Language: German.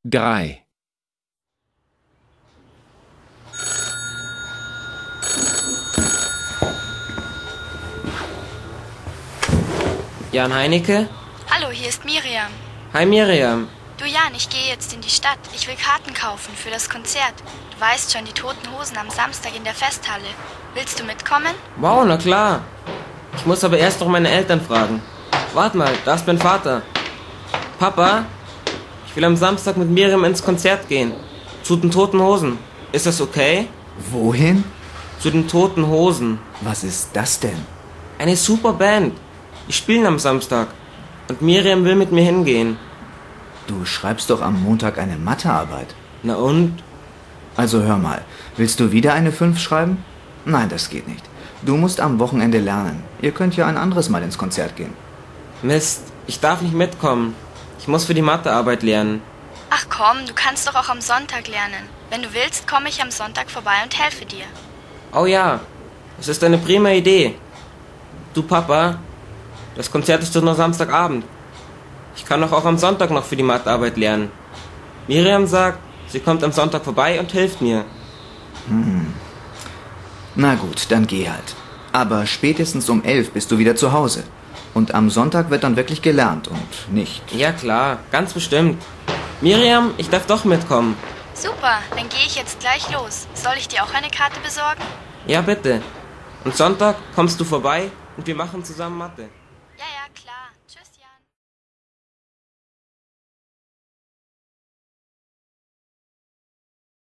3. Jan Heinecke? Hallo, hier ist Miriam. Hi Miriam. Du Jan, ich gehe jetzt in die Stadt. Ich will Karten kaufen für das Konzert. Du weißt schon, die Toten Hosen am Samstag in der Festhalle. Willst du mitkommen? Wow, na klar. Ich muss aber erst noch meine Eltern fragen. Warte mal, da ist mein Vater. Papa, ich will am Samstag mit Miriam ins Konzert gehen. Zu den Toten Hosen. Ist das okay? Wohin? Zu den Toten Hosen. Was ist das denn? Eine super Band. Die spielen am Samstag. Und Miriam will mit mir hingehen. Du schreibst doch am Montag eine Mathearbeit. Na und? Also hör mal, willst du wieder eine 5 schreiben? Nein, das geht nicht. Du musst am Wochenende lernen. Ihr könnt ja ein anderes Mal ins Konzert gehen. Mist, ich darf nicht mitkommen. Ich muss für die Mathearbeit lernen. Ach komm, du kannst doch auch am Sonntag lernen. Wenn du willst, komme ich am Sonntag vorbei und helfe dir. Oh ja, das ist eine prima Idee. Du Papa, das Konzert ist doch nur Samstagabend. Ich kann doch auch am Sonntag noch für die Mathearbeit lernen. Miriam sagt, sie kommt am Sonntag vorbei und hilft mir. Na gut, dann geh halt. Aber spätestens um 11 bist du wieder zu Hause. Und am Sonntag wird dann wirklich gelernt und nicht... Ja klar, ganz bestimmt. Miriam, ich darf doch mitkommen. Super, dann gehe ich jetzt gleich los. Soll ich dir auch eine Karte besorgen? Ja bitte. Und Sonntag kommst du vorbei und wir machen zusammen Mathe.